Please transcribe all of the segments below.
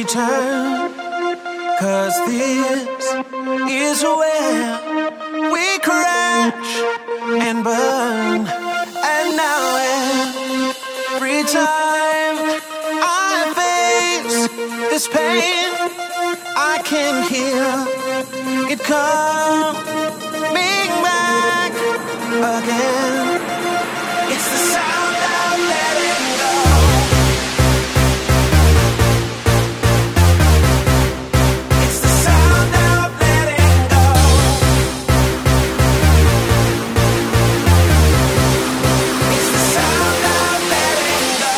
return, 'cause this is where we crash and burn. And now every time I face this pain, I can hear it coming back again. It's the sound of letting go. It's the sound of letting go. It's the sound of letting go.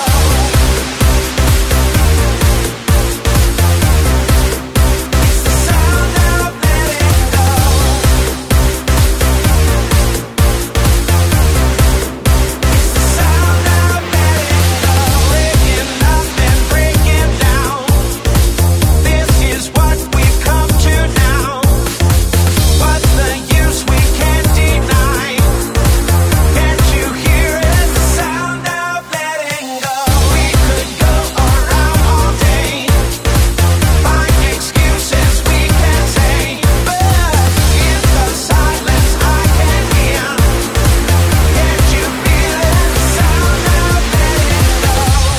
It's the sound of letting go. It's the sound of letting go. Breaking up and breaking down. This is what we've come to now. What's the use? We can't deny. Can't you hear it? The sound of letting go. We could go around all day, find excuses we can say, but in the silence I can hear. Can't you feel it? The sound of letting go.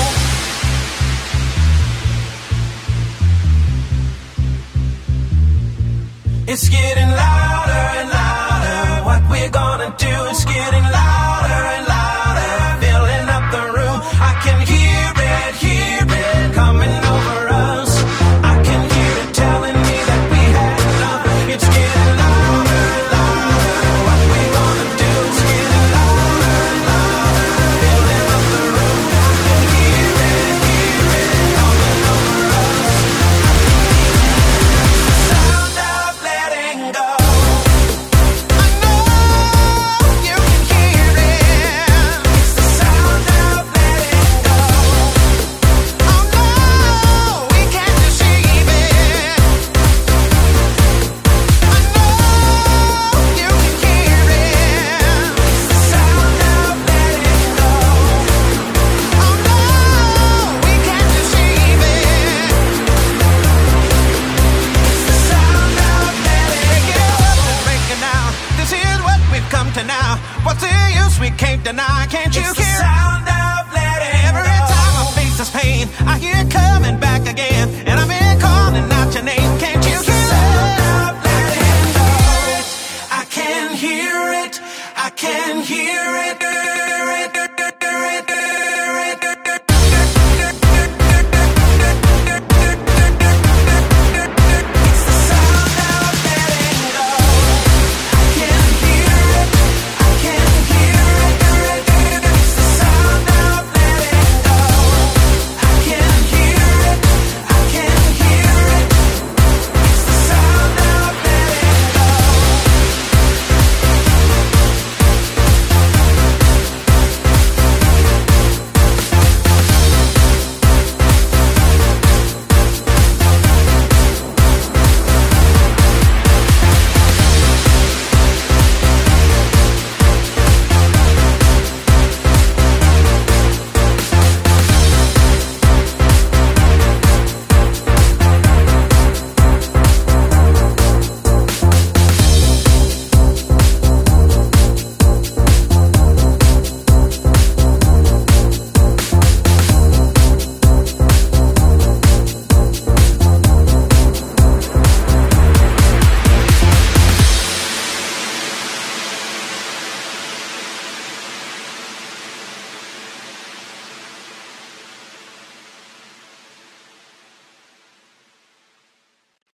It's getting louder and louder. What we're gonna do is getting louder and louder. Filling up the room. I can hear it coming over us. I can hear it telling me that we had enough. It's getting louder and louder. What we're gonna do is getting louder and louder. Filling up the room. I can hear it coming over us. Sound of letting go. I know you can hear it. It's the sound of letting go. Oh no, we can't deceive it. I know you can hear it. It's the sound of letting go. Oh no, we can't deceive it. It's the sound of letting go. Breaking down. This is what we've come to now. What's the use? We can't deny. Can't you hear it? The sound of letting go. Every time I face this pain, I hear it coming back again, and I'm in calling out your name. Can't you hear it? The sound of letting go. I can hear it. I can hear